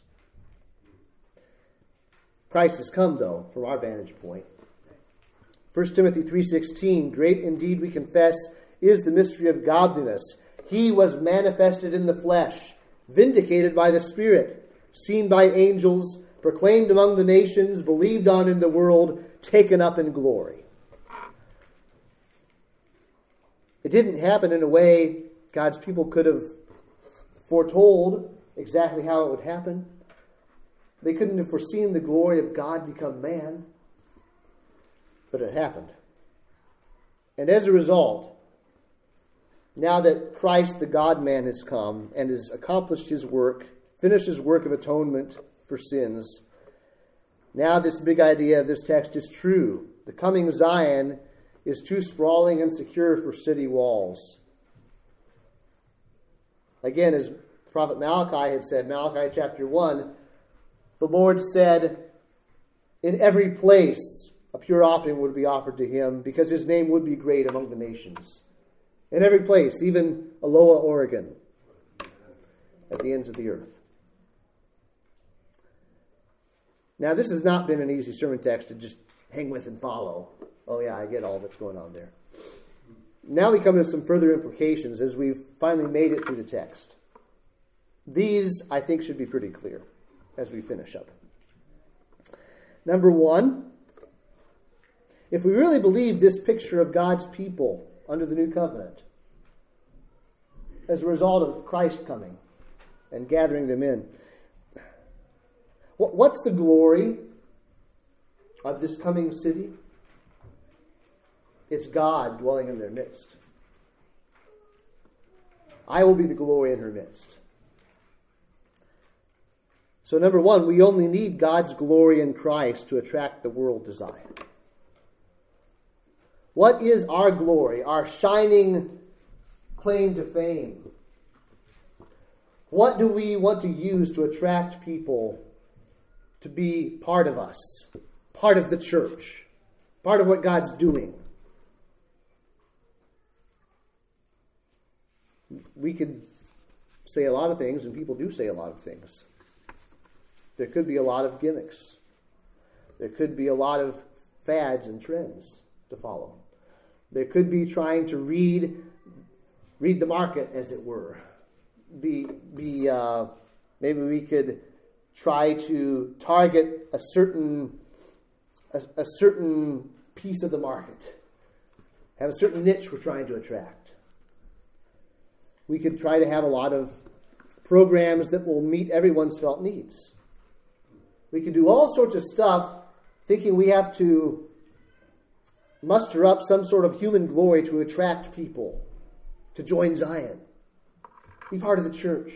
Christ has come, though, from our vantage point. First Timothy three sixteen, great indeed, we confess, is the mystery of godliness. He was manifested in the flesh, vindicated by the Spirit, seen by angels, proclaimed among the nations, believed on in the world, taken up in glory. It didn't happen in a way God's people could have foretold exactly how it would happen. They couldn't have foreseen the glory of God become man. But it happened. And as a result, now that Christ the God-man has come and has accomplished his work, finished his work of atonement for sins, now this big idea of this text is true. The coming Zion is too sprawling and secure for city walls. Again, as Prophet Malachi had said, Malachi chapter one, the Lord said, in every place a pure offering would be offered to him, because his name would be great among the nations. In every place, even Aloha, Oregon, at the ends of the earth. Now, this has not been an easy sermon text to just hang with and follow. Oh yeah, I get all that's going on there. Now we come to some further implications as we've finally made it through the text. These, I think, should be pretty clear as we finish up. Number one, if we really believe this picture of God's people under the new covenant as a result of Christ coming and gathering them in, what's the glory of this coming city? It's God dwelling in their midst. I will be the glory in her midst. So number one, we only need God's glory in Christ to attract the world to Zion. What is our glory, our shining claim to fame? What do we want to use to attract people to be part of us, part of the church, part of what God's doing? We could say a lot of things, and people do say a lot of things. There could be a lot of gimmicks. There could be a lot of fads and trends to follow. There could be trying to read read the market, as it were. Be be uh, maybe we could try to target a certain a, a certain piece of the market, have a certain niche we're trying to attract. We could try to have a lot of programs that will meet everyone's felt needs. We could do all sorts of stuff thinking we have to muster up some sort of human glory to attract people to join Zion, be part of the church.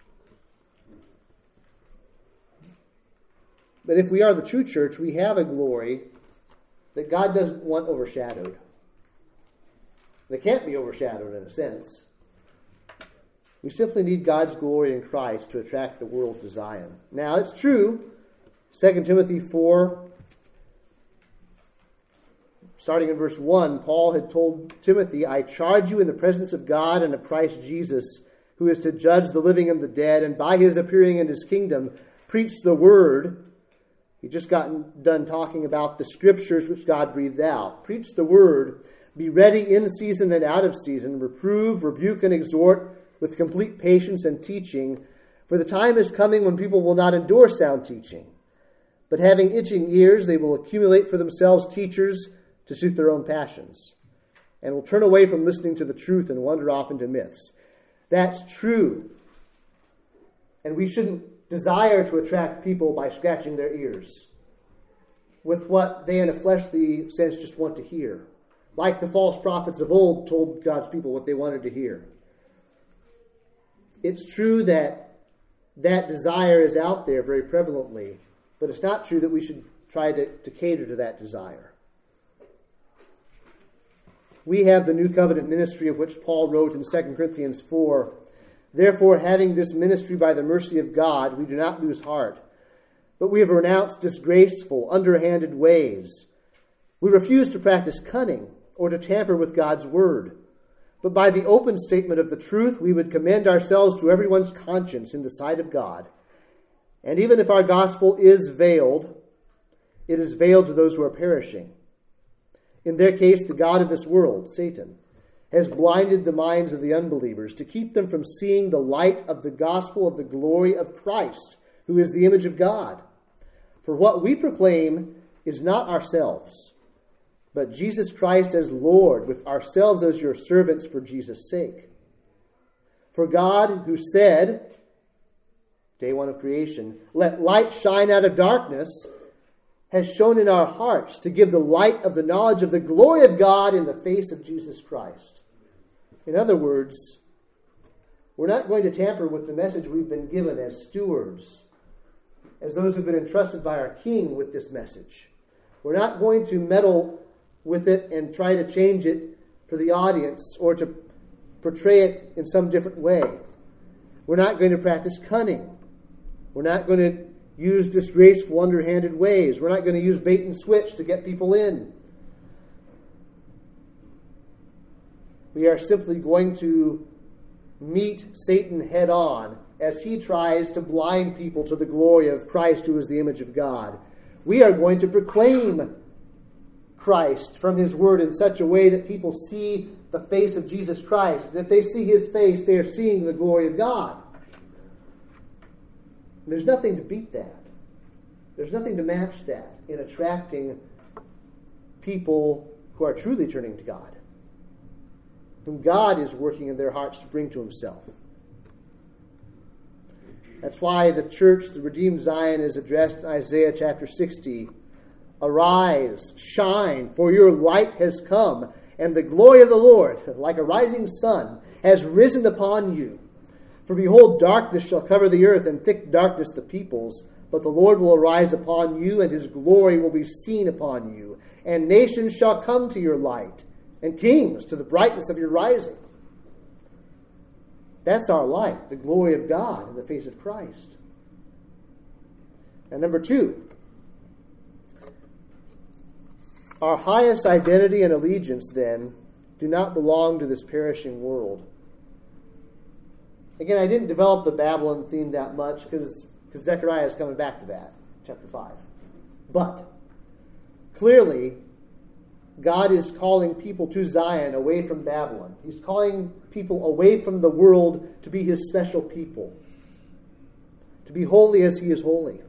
But if we are the true church, we have a glory that God doesn't want overshadowed. They can't be overshadowed in a sense. We simply need God's glory in Christ to attract the world to Zion. Now, it's true, Second Timothy four, starting in verse one, Paul had told Timothy, I charge you in the presence of God and of Christ Jesus, who is to judge the living and the dead, and by his appearing in his kingdom, preach the word. He just got done talking about the scriptures which God breathed out. Preach the word. Be ready in season and out of season. Reprove, rebuke, and exhort with complete patience and teaching. For the time is coming when people will not endure sound teaching. But having itching ears, they will accumulate for themselves teachers to suit their own passions, and will turn away from listening to the truth and wander off into myths. That's true. And we shouldn't desire to attract people by scratching their ears with what they in a fleshly sense just want to hear. Like the false prophets of old told God's people what they wanted to hear. It's true that that desire is out there very prevalently, but it's not true that we should try to, to cater to that desire. We have the new covenant ministry of which Paul wrote in Second Corinthians four. Therefore, having this ministry by the mercy of God, we do not lose heart. But we have renounced disgraceful, underhanded ways. We refuse to practice cunning or to tamper with God's word. But by the open statement of the truth, we would commend ourselves to everyone's conscience in the sight of God. And even if our gospel is veiled, it is veiled to those who are perishing. In their case, the god of this world, Satan, has blinded the minds of the unbelievers to keep them from seeing the light of the gospel of the glory of Christ, who is the image of God. For what we proclaim is not ourselves, but Jesus Christ as Lord, with ourselves as your servants for Jesus' sake. For God, who said, day one of creation, let light shine out of darkness, has shone in our hearts to give the light of the knowledge of the glory of God in the face of Jesus Christ. In other words, we're not going to tamper with the message we've been given as stewards, as those who've been entrusted by our King with this message. We're not going to meddle with it and try to change it for the audience or to portray it in some different way. We're not going to practice cunning. We're not going to use disgraceful, underhanded ways. We're not going to use bait and switch to get people in. We are simply going to meet Satan head on as he tries to blind people to the glory of Christ, who is the image of God. We are going to proclaim Christ from his word in such a way that people see the face of Jesus Christ. If they see his face, they are seeing the glory of God. There's nothing to beat that. There's nothing to match that in attracting people who are truly turning to God, whom God is working in their hearts to bring to himself. That's why the church, the redeemed Zion, is addressed in Isaiah chapter sixty. Arise, shine, for your light has come, and the glory of the Lord, like a rising sun, has risen upon you. For behold, darkness shall cover the earth, and thick darkness the peoples. But the Lord will arise upon you, and his glory will be seen upon you. And nations shall come to your light, and kings to the brightness of your rising. That's our light, the glory of God in the face of Christ. And number two, our highest identity and allegiance, then, do not belong to this perishing world. Again, I didn't develop the Babylon theme that much because because Zechariah is coming back to that, chapter five. But clearly, God is calling people to Zion away from Babylon. He's calling people away from the world to be his special people, to be holy as he is holy.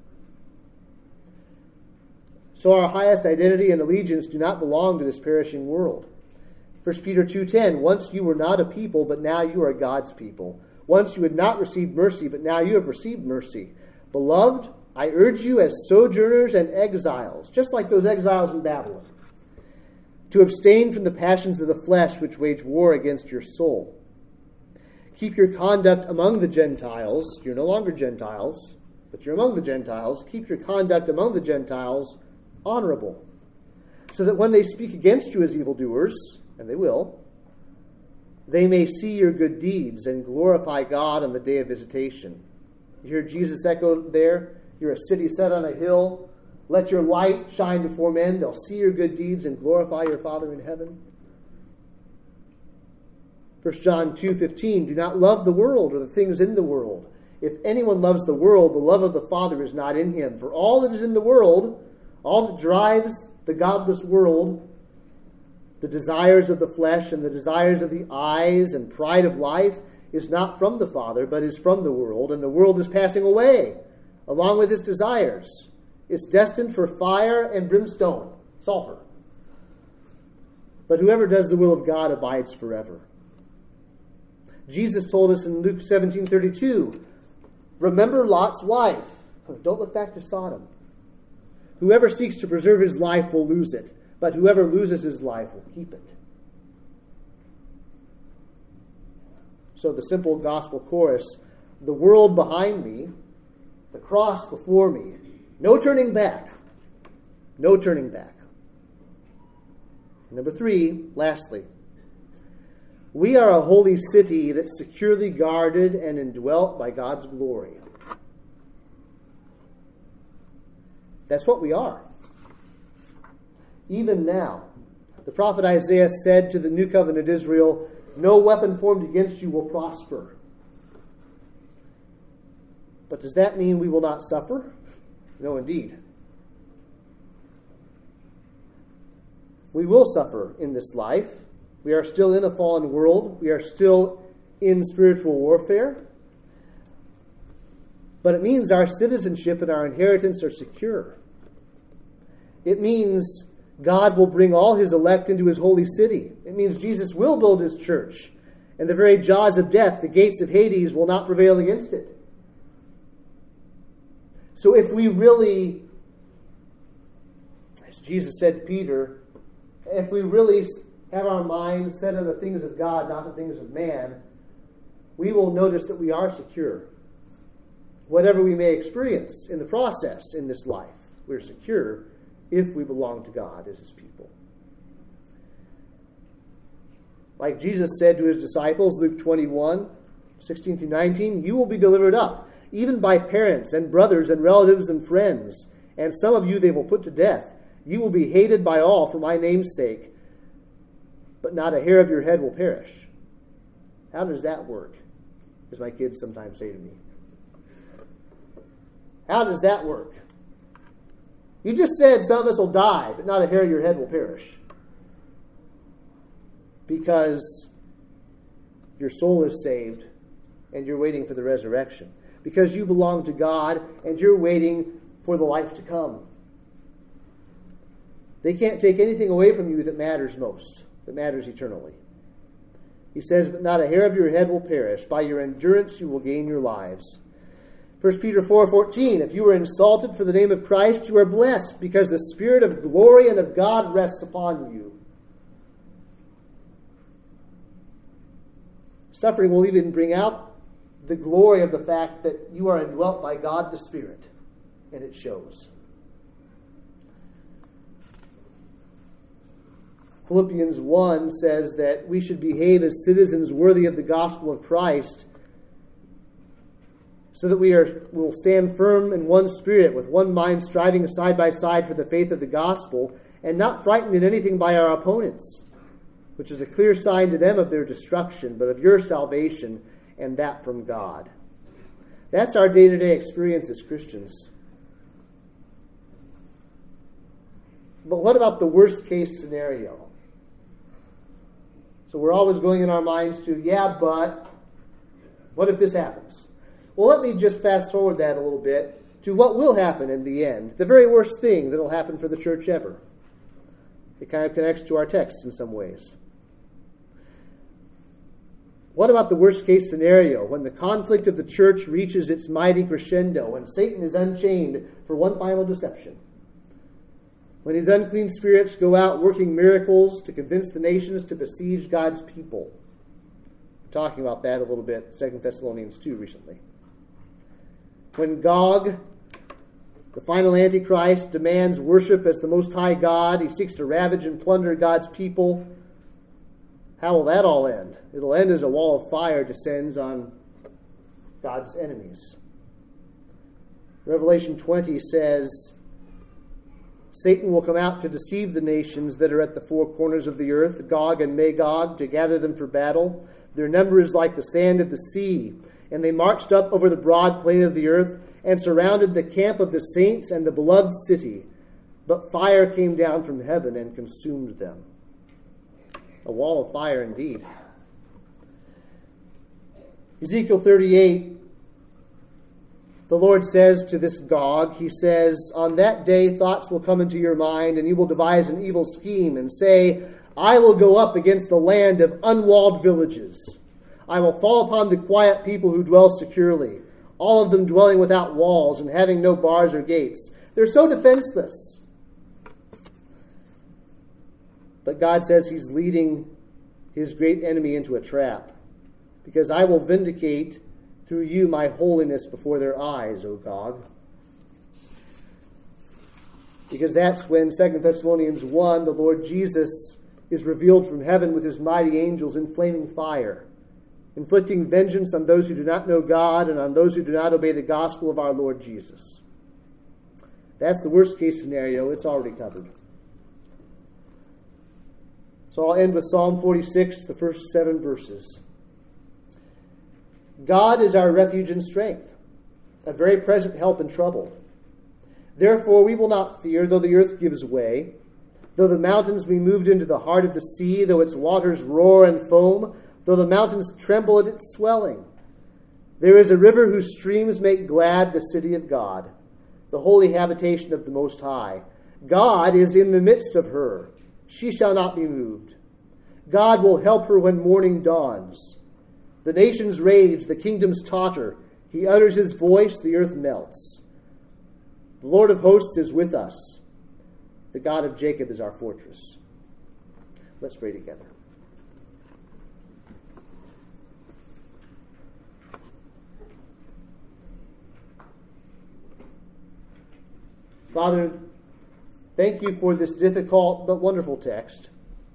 So our highest identity and allegiance do not belong to this perishing world. First Peter two ten, once you were not a people, but now you are God's people. Once you had not received mercy, but now you have received mercy. Beloved, I urge you as sojourners and exiles, just like those exiles in Babylon, to abstain from the passions of the flesh which wage war against your soul. Keep your conduct among the Gentiles. You're no longer Gentiles, but you're among the Gentiles. Keep your conduct among the Gentiles honorable, so that when they speak against you as evildoers, and they will, they may see your good deeds and glorify God on the day of visitation. You hear Jesus echoed there? You're a city set on a hill. Let your light shine before men. They'll see your good deeds and glorify your Father in heaven. First John two fifteen, do not love the world or the things in the world. If anyone loves the world, the love of the Father is not in him. For all that is in the world, all that drives the godless world, the desires of the flesh and the desires of the eyes and pride of life, is not from the Father, but is from the world. And the world is passing away, along with its desires. It's destined for fire and brimstone, sulfur. But whoever does the will of God abides forever. Jesus told us in Luke seventeen thirty-two, remember Lot's wife. Don't look back to Sodom. Whoever seeks to preserve his life will lose it, but whoever loses his life will keep it. So the simple gospel chorus, the world behind me, the cross before me, no turning back. No turning back. Number three, lastly, we are a holy city that's securely guarded and indwelt by God's glory. That's what we are. Even now, the prophet Isaiah said to the New Covenant Israel, no weapon formed against you will prosper. But does that mean we will not suffer? No, indeed. We will suffer in this life. We are still in a fallen world. We are still in spiritual warfare. But it means our citizenship and our inheritance are secure. It means God will bring all his elect into his holy city. It means Jesus will build his church, and the very jaws of death, the gates of Hades, will not prevail against it. So if we really, as Jesus said to Peter, if we really have our minds set on the things of God, not the things of man, we will notice that we are secure. Whatever we may experience in the process in this life, we're secure if we belong to God as his people. Like Jesus said to his disciples, Luke twenty-one, sixteen through nineteen, you will be delivered up, even by parents and brothers and relatives and friends, and some of you they will put to death. You will be hated by all for my name's sake, but not a hair of your head will perish. How does that work? As my kids sometimes say to me. How does that work? You just said some of us will die, but not a hair of your head will perish. Because your soul is saved and you're waiting for the resurrection. Because you belong to God and you're waiting for the life to come. They can't take anything away from you that matters most, that matters eternally. He says, but not a hair of your head will perish. By your endurance you will gain your lives. First Peter four fourteen, if you are insulted for the name of Christ, you are blessed, because the Spirit of glory and of God rests upon you. Suffering will even bring out the glory of the fact that you are indwelt by God the Spirit, and it shows. Philippians one says that we should behave as citizens worthy of the gospel of Christ, so that we are will stand firm in one spirit, with one mind, striving side by side for the faith of the gospel, and not frightened in anything by our opponents, which is a clear sign to them of their destruction, but of your salvation, and that from God. That's our day-to-day experience as Christians. But what about the worst-case scenario? So we're always going in our minds to, yeah, but what if this happens? Well, let me just fast forward that a little bit to what will happen in the end. The very worst thing that will happen for the church ever. It kind of connects to our text in some ways. What about the worst case scenario, when the conflict of the church reaches its mighty crescendo and Satan is unchained for one final deception? When his unclean spirits go out working miracles to convince the nations to besiege God's people. We're talking about that a little bit, Second Thessalonians two recently. When Gog, the final Antichrist, demands worship as the Most High God, he seeks to ravage and plunder God's people. How will that all end? It'll end as a wall of fire descends on God's enemies. Revelation twenty says, Satan will come out to deceive the nations that are at the four corners of the earth, Gog and Magog, to gather them for battle. Their number is like the sand of the sea. And they marched up over the broad plain of the earth and surrounded the camp of the saints and the beloved city. But fire came down from heaven and consumed them. A wall of fire indeed. Ezekiel thirty-eight, the Lord says to this Gog, he says, on that day thoughts will come into your mind, and you will devise an evil scheme and say, I will go up against the land of unwalled villages. I will fall upon the quiet people who dwell securely, all of them dwelling without walls and having no bars or gates. They're so defenseless. But God says he's leading his great enemy into a trap, because I will vindicate through you my holiness before their eyes, O Gog. Because that's when Second Thessalonians one, the Lord Jesus is revealed from heaven with his mighty angels in flaming fire, inflicting vengeance on those who do not know God and on those who do not obey the gospel of our Lord Jesus. That's the worst case scenario. It's already covered. So I'll end with Psalm forty-six, the first seven verses. God is our refuge and strength, a very present help in trouble. Therefore we will not fear, though the earth gives way, though the mountains be moved into the heart of the sea, though its waters roar and foam, though the mountains tremble at its swelling. There is a river whose streams make glad the city of God, the holy habitation of the Most High. God is in the midst of her. She shall not be moved. God will help her when morning dawns. The nations rage, the kingdoms totter. He utters his voice, the earth melts. The Lord of hosts is with us. The God of Jacob is our fortress. Let's pray together. Father, thank you for this difficult but wonderful text.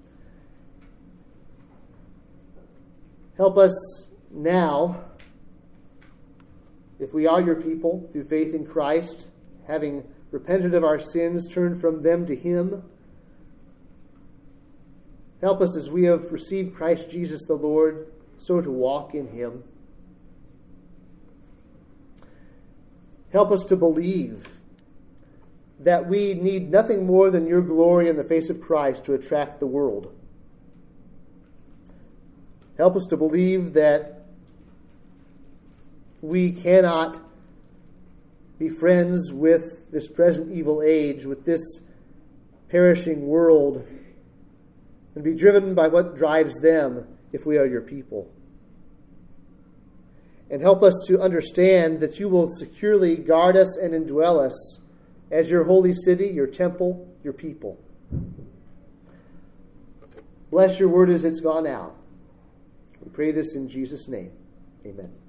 Help us now, if we are your people, through faith in Christ, having repented of our sins, turned from them to him. Help us as we have received Christ Jesus the Lord, so to walk in him. Help us to believe that we need nothing more than your glory in the face of Christ to attract the world. Help us to believe that we cannot be friends with this present evil age, with this perishing world, and be driven by what drives them if we are your people. And help us to understand that you will securely guard us and indwell us as your holy city, your temple, your people. Bless your word as it's gone out. We pray this in Jesus' name. Amen.